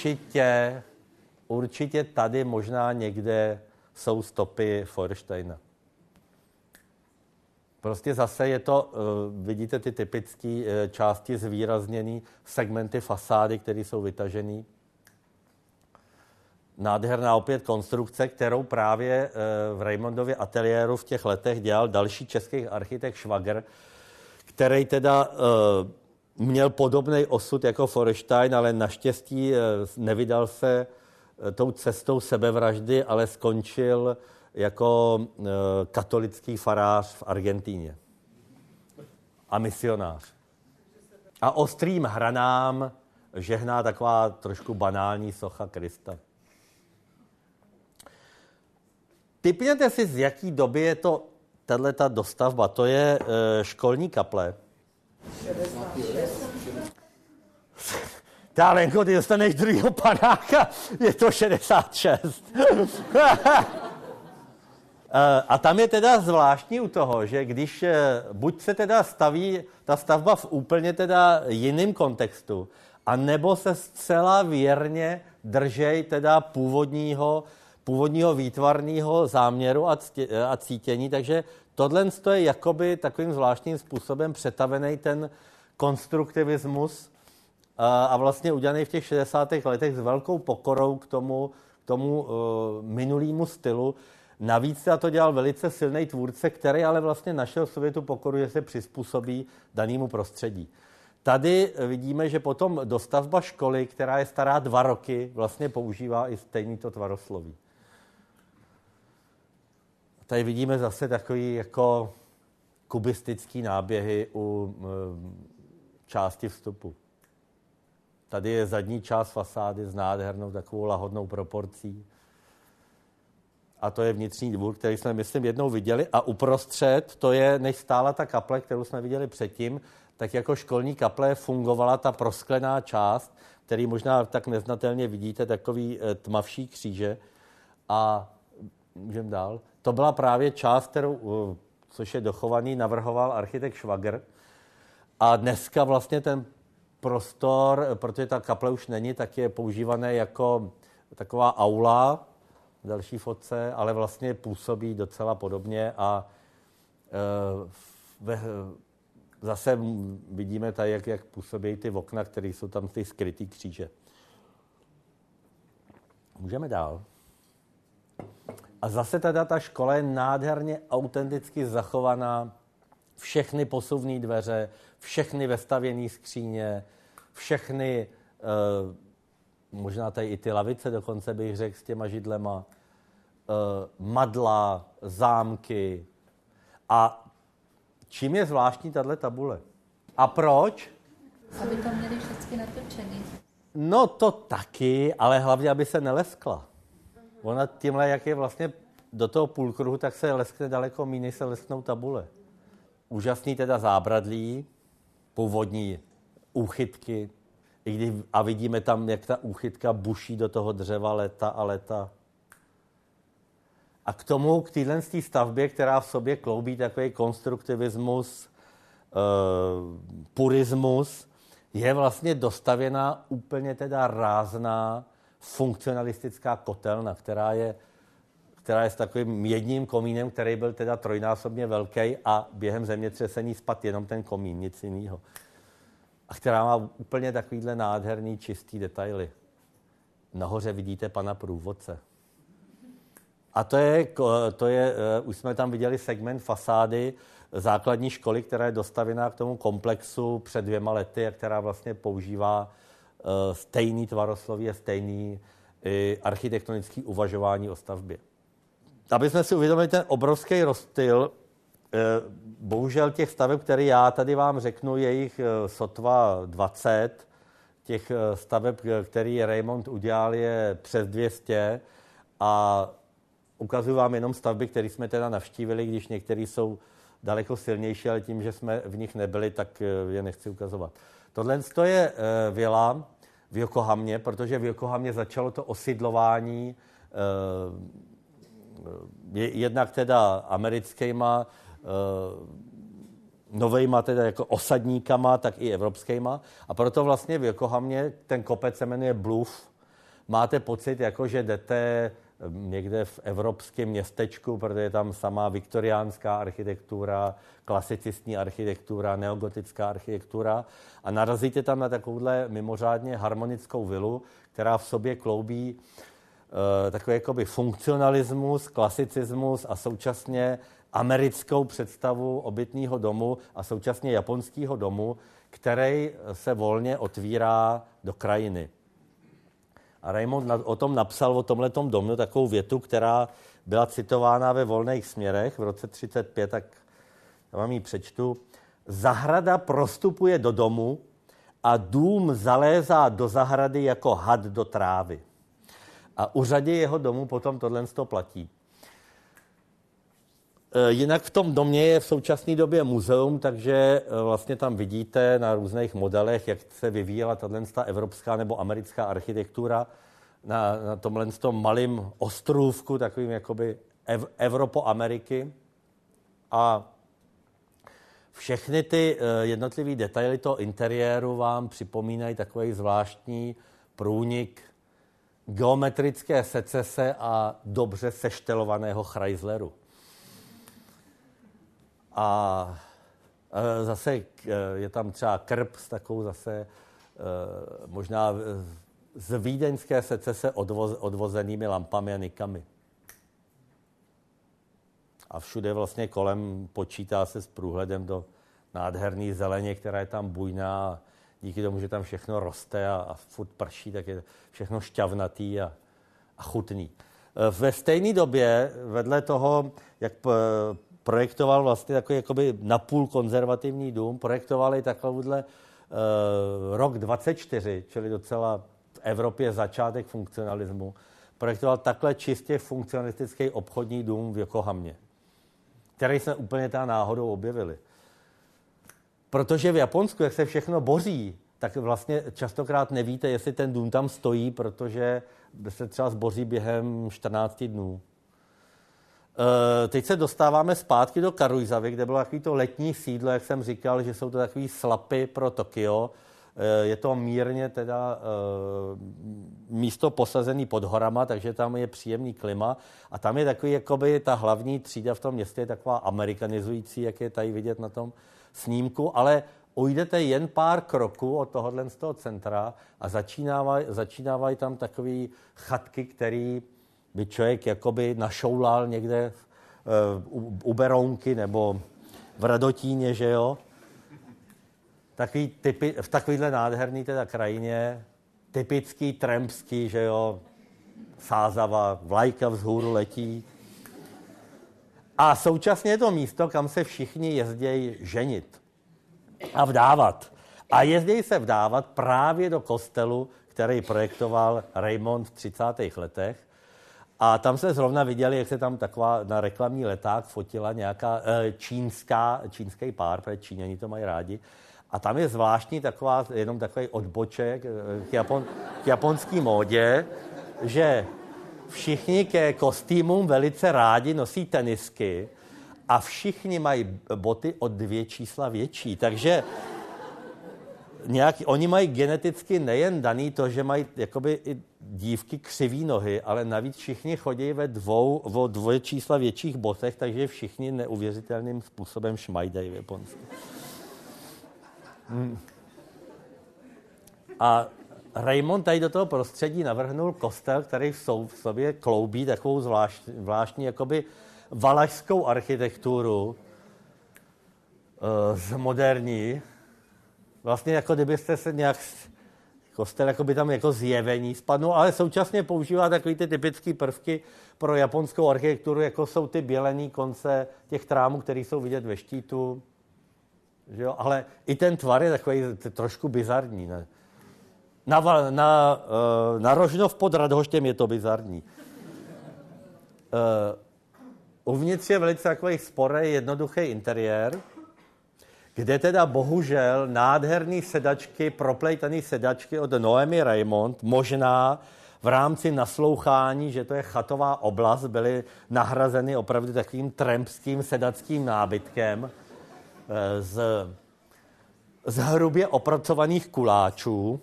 určitě tady možná někde jsou stopy Feuersteina. Prostě zase je to, vidíte ty typické části zvýrazněné segmenty fasády, které jsou vytažené. Nádherná opět konstrukce, kterou právě v Raimondově ateliéru v těch letech dělal další český architekt Švagr, který teda měl podobný osud jako Feuerstein, ale naštěstí nevydal se tou cestou sebevraždy, ale skončil jako katolický farář v Argentíně. A misionář. A ostrým hranám žehná taková trošku banální socha Krista. Tipněte si, z jaký doby je to tato dostavba. To je školní kaple. 66. Lenko, ty dostaneš druhýho panáka. Je to 66. A tam je teda zvláštní u toho, že když buď se teda staví ta stavba v úplně teda jiném kontextu, a nebo se zcela věrně držej teda původního výtvarného záměru a cítění, takže tohle je jakoby takovým zvláštním způsobem přetavený ten konstruktivismus a vlastně udělaný v těch 60. letech s velkou pokorou k tomu minulému stylu. Navíc to dělal velice silný tvůrce, který ale vlastně našel v sobě tu pokoru, že se přizpůsobí danému prostředí. Tady vidíme, že potom dostavba školy, která je stará 2 roky, vlastně používá i stejný to tvarosloví. Tady vidíme zase takový jako kubistický náběhy u části vstupu. Tady je zadní část fasády s nádhernou takovou lahodnou proporcí. A to je vnitřní dvůr, který jsme, myslím, jednou viděli. A uprostřed, to je, než stála ta kaple, kterou jsme viděli předtím, tak jako školní kaple fungovala ta prosklená část, který možná tak neznatelně vidíte, takový tmavší kříže. A můžeme dál. To byla právě část, kterou, což je dochovaný, navrhoval architekt Švagr. A dneska vlastně ten prostor, protože ta kaple už není, tak je používané jako taková aula, další fotce, ale vlastně působí docela podobně a zase vidíme tady, jak působí ty okna, které jsou tam ty skrytý kříže. Můžeme dál. A zase teda ta škola je nádherně autenticky zachovaná. Všechny posuvné dveře, všechny vestavěné skříně, všechny, možná tady i ty lavice dokonce bych řekl s těma židlema, madla, zámky. A čím je zvláštní tahle tabule? A proč? Aby to měli všechny natočený. No to taky, ale hlavně, aby se neleskla. Ona tímhle, jak je vlastně do toho půlkruhu, tak se leskne daleko méně, než se lesknou tabule. Úžasný teda zábradlí, původní úchytky, a vidíme tam, jak ta úchytka buší do toho dřeva léta a léta. A k téhle stavbě, která v sobě kloubí takový konstruktivismus, purismus, je vlastně dostavěná úplně teda rázná funkcionalistická kotelna, která je s takovým jedním komínem, který byl teda trojnásobně velký a během zemětřesení spadl jenom ten komín, nic jiného. A která má úplně takovýhle nádherný, čistý detaily. Nahoře vidíte pana průvodce. A to je, už jsme tam viděli segment fasády základní školy, která je dostavěná k tomu komplexu před 2 lety a která vlastně používá stejný tvarosloví a stejný architektonický uvažování o stavbě. Aby jsme si uvědomili ten obrovský rozptyl, bohužel těch staveb, které já tady vám řeknu, je jich sotva 20, těch staveb, který Raymond udělal, je přes 200 a ukazuju vám jenom stavby, které jsme teda navštívili, když některé jsou daleko silnější, ale tím, že jsme v nich nebyli, tak je nechci ukazovat. Tohle je vila v Yokohamě, protože v Yokohamě začalo to osidlování jednak teda americkýma, novejma teda jako osadníkama, tak i evropskýma. A proto vlastně v Yokohamě ten kopec se jmenuje Bluff. Máte pocit, jako že jdete někde v evropském městečku, protože je tam samá viktoriánská architektura, klasicistní architektura, neogotická architektura a narazíte tam na takovouhle mimořádně harmonickou vilu, která v sobě kloubí takový jakoby funkcionalismus, klasicismus a současně americkou představu obytného domu a současně japonského domu, který se volně otvírá do krajiny. A Raymond o tom napsal, o tomhletom domu, takovou větu, která byla citována ve Volných směrech v roce 1935, tak já vám ji přečtu. Zahrada prostupuje do domu a dům zalézá do zahrady jako had do trávy. A u řadě jeho domů potom tohle platí. Jinak v tom domě je v současné době muzeum, takže vlastně tam vidíte na různých modelech, jak se vyvíjela tato evropská nebo americká architektura na tomhle malém ostrůvku, takovým jakoby Evropo-Ameriky. A všechny ty jednotlivé detaily toho interiéru vám připomínají takový zvláštní průnik geometrické secese a dobře seštelovaného Chrysleru. A zase je tam třeba krb s takovou zase možná z vídeňské secese odvozenými lampami a nikami. A všude vlastně kolem počítá se s průhledem do nádherný zeleně, která je tam bujná. Díky tomu, že tam všechno roste a furt prší, tak je všechno šťavnatý a chutný. Ve stejné době, vedle toho, jak projektoval vlastně takový jakoby napůl konzervativní dům, projektovali takovýhle rok 24, čili docela v Evropě začátek funkcionalismu, projektoval takhle čistě funkcionalistický obchodní dům v Yokohamě, který jsme úplně tá náhodou objevili. Protože v Japonsku, jak se všechno boří, tak vlastně častokrát nevíte, jestli ten dům tam stojí, protože se třeba zboří během 14 dnů. Teď se dostáváme zpátky do Karuizavy, kde bylo takový to letní sídlo, jak jsem říkal, že jsou to takový slapy pro Tokio. Je to mírně teda místo posazený pod horama, takže tam je příjemný klima. A tam je takový, jakoby ta hlavní třída v tom městě je taková amerikanizující, jak je tady vidět na tom snímku, ale ujdete jen pár kroků od tohohle z toho centra a začínávají tam takový chatky, který by člověk jakoby našoulal někde u Berounky nebo v Radotíně, že jo. Takový typy, v takovýhle nádherný teda krajině, typický trampský, že jo, sázava, vlajka vzhůru letí. A současně je to místo, kam se všichni jezdějí ženit a vdávat. A jezdějí se vdávat právě do kostelu, který projektoval Raymond v 30. letech. A tam se zrovna viděli, jak se tam taková na reklamní leták fotila nějaká čínský pár, protože Číňani to mají rádi. A tam je zvláštní jenom takový odboček k japonský módě, že všichni ke kostýmům velice rádi nosí tenisky a všichni mají boty o 2 čísla větší. Takže oni mají geneticky nejen daný to, že mají jakoby i dívky křivý nohy, ale navíc všichni chodí o 2 čísla větších botech, takže všichni neuvěřitelným způsobem šmajdají v Japonsku. A Raymond tady do toho prostředí navrhnul kostel, který v sobě kloubí takovou zvláštní jakoby valašskou architekturu z moderní. Vlastně jako kdybyste se nějak Kostel jako by tam jako zjevení spadnul, ale současně používá takový ty typické prvky pro japonskou architekturu, jako jsou ty bělený konce těch trámů, které jsou vidět ve štítu. Že jo? Ale i ten tvar je takový trošku bizarní. Ne? Na Rožnov pod Radhoštěm je to bizarní. Uvnitř je velice takový sporej, jednoduchý interiér, kde teda bohužel nádherný sedačky, proplejtaný sedačky od Noemi Raymond, možná v rámci naslouchání, že to je chatová oblast, byly nahrazeny opravdu takovým trampským sedackým nábytkem z hrubě opracovaných kuláčů,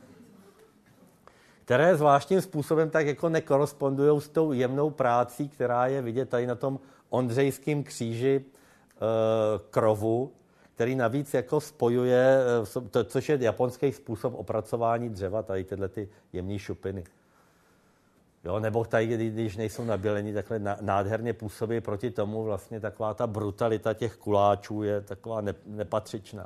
které zvláštním způsobem tak jako nekorespondují s tou jemnou prácí, která je vidět tady na tom Ondřejském kříži krovu, který navíc jako spojuje, což je japonský způsob opracování dřeva, tady tyhle ty jemné šupiny. Jo, nebo tady, když nejsou nabělení, takhle nádherně působí proti tomu, vlastně taková ta brutalita těch kuláčů je taková nepatřičná.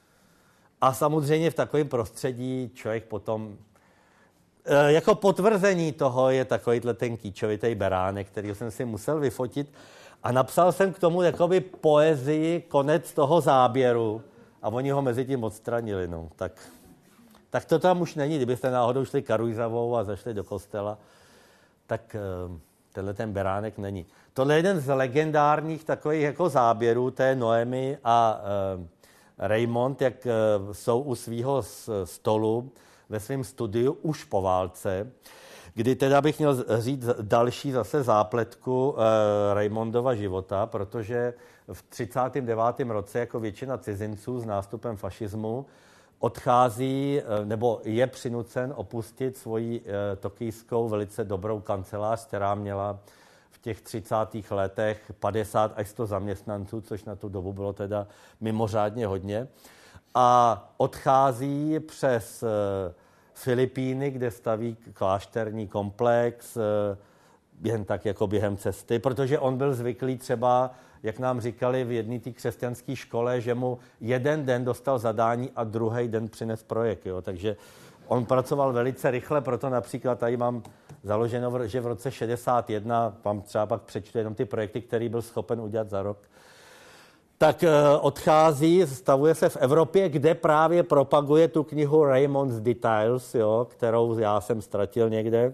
A samozřejmě v takovém prostředí člověk potom, jako potvrzení toho je takovýhle ten kýčovitý beránek, který jsem si musel vyfotit, a napsal jsem k tomu jakoby poezii, konec toho záběru, a oni ho mezi tím odstranili. No. Tak to tam už není. Kdybyste náhodou šli Karuizavou a zašli do kostela, tak tenhle ten beránek není. Tohle je jeden z legendárních takových jako záběrů té Noemi a Raymond, jak jsou u svého stolu ve svém studiu už po válce, kdy teda bych měl říct další zase zápletku Raymondova života, protože v 39. roce jako většina cizinců s nástupem fašismu odchází nebo je přinucen opustit svoji tokijskou velice dobrou kancelář, která měla v těch 30. letech 50 až 100 zaměstnanců, což na tu dobu bylo teda mimořádně hodně. A odchází přes Filipíny, kde staví klášterní komplex, jen tak jako během cesty, protože on byl zvyklý třeba, jak nám říkali v jedné té křesťanské škole, že mu jeden den dostal zadání a druhý den přines projekt. Jo? Takže on pracoval velice rychle, proto například tady mám založeno, že v roce 61, vám třeba pak přečtu jenom ty projekty, který byl schopen udělat za rok, tak odchází, stavuje se v Evropě, kde právě propaguje tu knihu Raymond's Details, jo, kterou já jsem ztratil někde.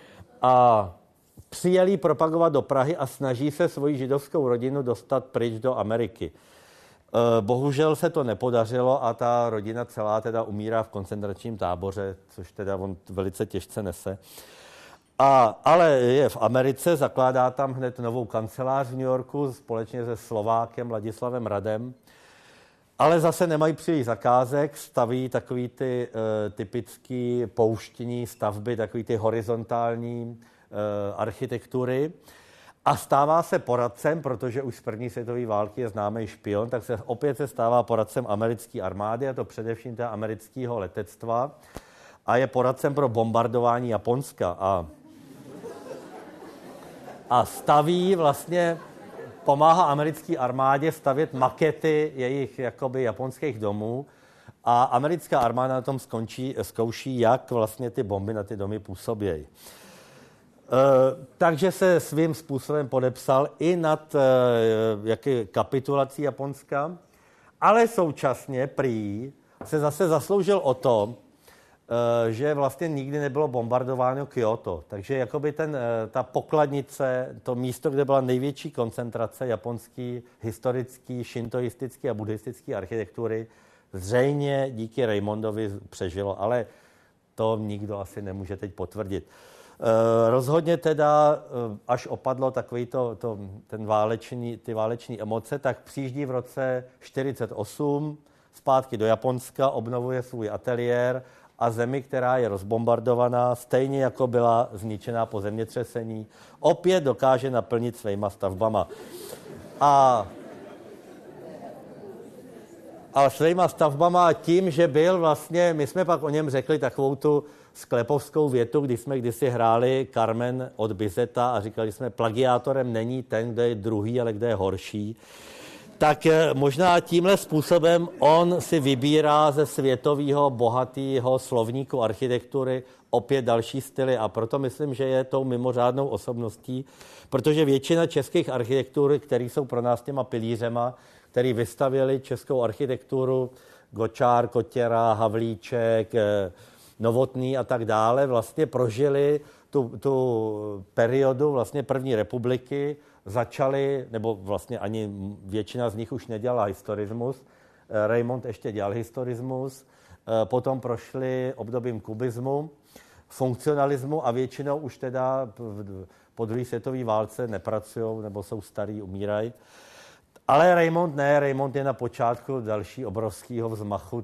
A přijel jí propagovat do Prahy a snaží se svoji židovskou rodinu dostat pryč do Ameriky. Bohužel se to nepodařilo a ta rodina celá teda umírá v koncentračním táboře, což teda on velice těžce nese. Ale je v Americe, zakládá tam hned novou kancelář v New Yorku společně se Slovákem Ladislavem Radem, ale zase nemají příliš zakázek, staví takový ty typický pouštní stavby, takový ty horizontální architektury a stává se poradcem, protože už z první světové války je známý špion, tak se opět stává poradcem americké armády, a to především té amerického letectva, a je poradcem pro bombardování Japonska a staví vlastně, pomáhá americké armádě stavět makety jejich jakoby japonských domů a americká armáda na tom zkouší, jak vlastně ty bomby na ty domy působějí. Takže se svým způsobem podepsal i nad kapitulací Japonska, ale současně prý se zase zasloužil o to, že vlastně nikdy nebylo bombardováno Kyoto. Takže jakoby ta pokladnice, to místo, kde byla největší koncentrace japonský, historický, šintoistický a buddhistický architektury, zřejmě díky Raymondovi přežilo, ale to nikdo asi nemůže teď potvrdit. Rozhodně teda, až opadlo takový ty váleční emoce, tak přijíždí v roce 48 zpátky do Japonska, obnovuje svůj ateliér a zemi, která je rozbombardovaná, stejně jako byla zničená po zemětřesení, opět dokáže naplnit svýma stavbama. A svýma stavbama tím, že byl vlastně, my jsme pak o něm řekli takovou tu sklepovskou větu, když jsme kdysi hráli Carmen od Bizeta a říkali jsme, plagiátorem není ten, kdo je druhý, ale kdo je horší. tak možná tímhle způsobem on si vybírá ze světového bohatého slovníku architektury opět další styly a proto myslím, že je tou mimořádnou osobností, protože většina českých architektur, které jsou pro nás těma pilířema, který vystavěli českou architekturu, Gočár, Kotěra, Havlíček, Novotný a tak dále, vlastně prožili tu periodu vlastně první republiky, začali, nebo vlastně ani většina z nich už nedělala historismus, Raymond ještě dělal historismus, potom prošli obdobím kubismu, funkcionalismu a většinou už teda po druhé světové válce nepracují nebo jsou starý, umírají. Ale Raymond ne, Raymond je na počátku další obrovského vzmachu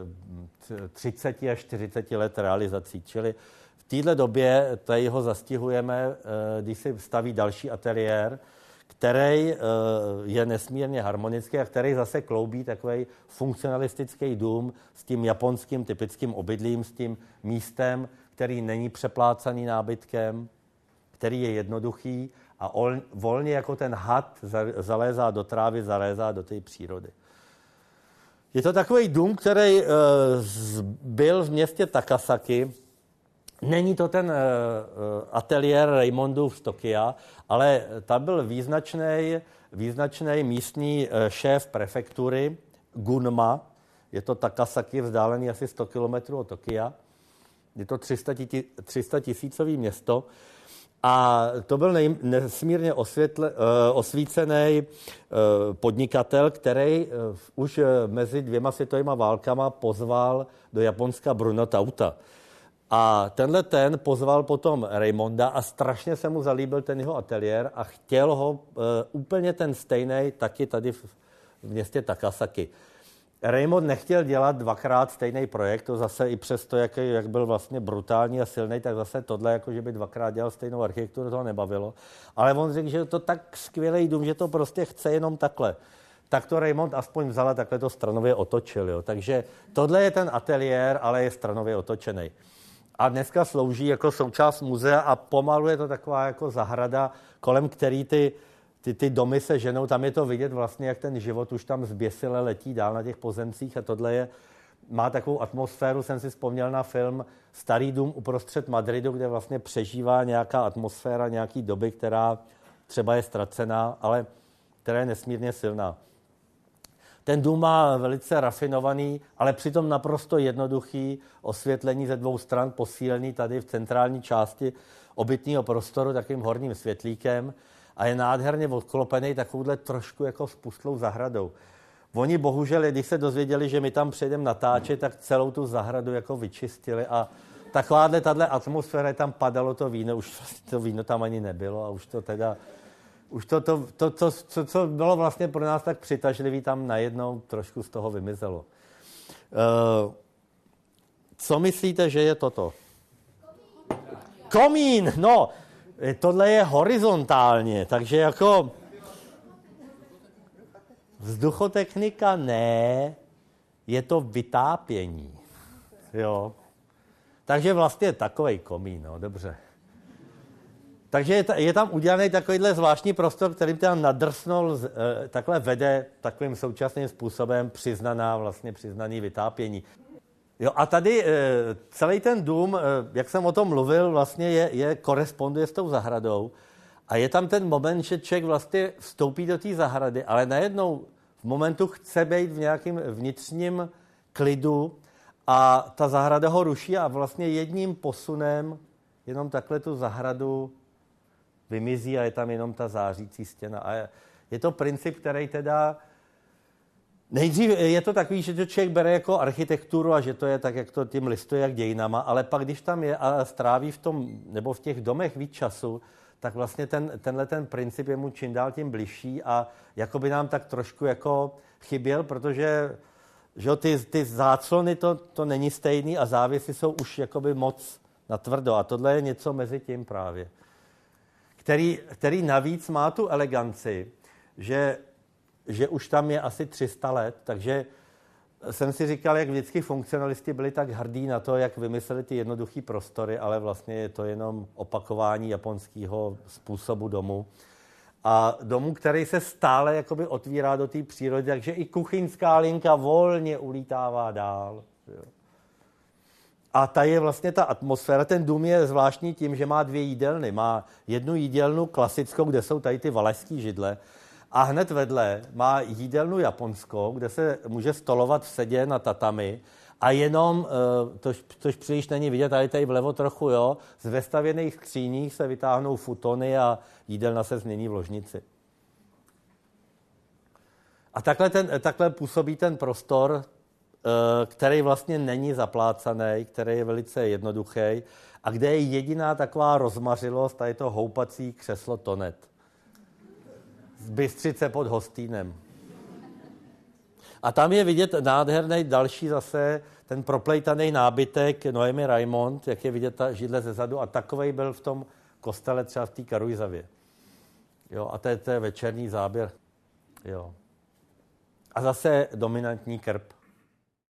30 až 40 let realizací. Čili v této době tady ho zastihujeme, když si staví další ateliér, který je nesmírně harmonický a který zase kloubí takový funkcionalistický dům s tím japonským typickým obydlím, s tím místem, který není přeplácaný nábytkem, který je jednoduchý a volně jako ten had zalézá do trávy, zalézá do té přírody. Je to takový dům, který byl v městě Takasaki. Není to ten ateliér Raymondův z Tokia, ale tam byl význačný místní šéf prefektury Gunma. Je to Takasaki, vzdálený asi 100 kilometrů od Tokia. Je to 300 tisícový město. A to byl nesmírně osvícený podnikatel, který už mezi 2 světovými válkama pozval do Japonska Bruno Tauta. A ten pozval potom Raymonda a strašně se mu zalíbil ten jeho ateliér a chtěl ho úplně ten stejný taky tady v městě Takasaki. Raymond nechtěl dělat 2krát stejný projekt, to zase i přesto, jak byl vlastně brutální a silný, tak zase tohle, jako že by 2krát dělal stejnou architekturu, toho nebavilo. Ale on řekl, že je to tak skvělý dům, že to prostě chce jenom takhle. Tak to Raymond aspoň vzal a takhle to stranově otočil. Jo. Takže tohle je ten ateliér, ale je stranově otočený. A dneska slouží jako součást muzea a pomalu je to taková jako zahrada, kolem který ty domy se ženou, tam je to vidět vlastně, jak ten život už tam zběsile letí dál na těch pozemcích a tohle má takovou atmosféru, jsem si vzpomněl na film Starý dům uprostřed Madridu, kde vlastně přežívá nějaká atmosféra nějaký doby, která třeba je ztracená, ale která je nesmírně silná. Ten dům má velice rafinovaný, ale přitom naprosto jednoduchý osvětlení ze 2 stran, posílený tady v centrální části obytného prostoru takovým horním světlíkem a je nádherně odklopený takovouhle trošku jako spustlou zahradou. Oni bohužel, když se dozvěděli, že my tam přijdeme natáčet, tak celou tu zahradu jako vyčistili a tahle atmosféra, tam padalo to víno, už to víno tam ani nebylo a už to teda... Už co bylo vlastně pro nás tak přitažlivý, tam najednou trošku z toho vymizelo. Co myslíte, že je toto? Komín! No, tohle je horizontálně, takže jako vzduchotechnika ne, je to vytápění. Jo. Takže vlastně takovej komín, no, dobře. Takže je tam udělaný takovýhle zvláštní prostor, který tam nadrsnul, takhle vede takovým současným způsobem přiznaný vytápění. Jo, a tady celý ten dům, jak jsem o tom mluvil, vlastně koresponduje s tou zahradou a je tam ten moment, že člověk vlastně vstoupí do té zahrady, ale najednou v momentu chce být v nějakém vnitřním klidu a ta zahrada ho ruší a vlastně jedním posunem jenom takhle tu zahradu vymizí a je tam jenom ta zářící stěna. A je to princip, který teda... Nejdřív je to takový, že to člověk bere jako architekturu a že to je tak, jak to tím listuje, jak dějinama, ale pak, když tam je a stráví v tom, nebo v těch domech víc času, tak vlastně tenhle princip je mu čím dál tím bližší a jako by nám tak trošku jako chyběl, protože že ty záclony to není stejný a závěsy jsou už jakoby moc natvrdo a tohle je něco mezi tím právě. Který navíc má tu eleganci, že už tam je asi 300 let, takže jsem si říkal, jak vždycky funkcionalisti byli tak hrdí na to, jak vymysleli ty jednoduché prostory, ale vlastně je to jenom opakování japonského způsobu domu. a domu, který se stále jakoby otvírá do té přírody, takže i kuchyňská linka volně ulítává dál. Jo. A ta je vlastně ta atmosféra, ten dům je zvláštní tím, že má 2 jídelny. Má jednu jídelnu klasickou, kde jsou tady ty valašský židle, a hned vedle má jídelnu japonskou, kde se může stolovat v sedě na tatami a jenom, což příliš není vidět, tady vlevo trochu, jo, z vestavěných skříních se vytáhnou futony a jídelna se změní v ložnici. A takhle působí ten prostor, který vlastně není zaplácaný, který je velice jednoduchý a kde je jediná taková rozmařilost, a je to houpací křeslo Tonet z Bystřice pod Hostýnem. A tam je vidět nádherný další zase ten proplejtaný nábytek Noemi Raimond, jak je vidět ta židle zezadu, a takovej byl v tom kostele třeba v té Karujzavě. Jo, a to je večerní záběr. Jo. A zase dominantní krb.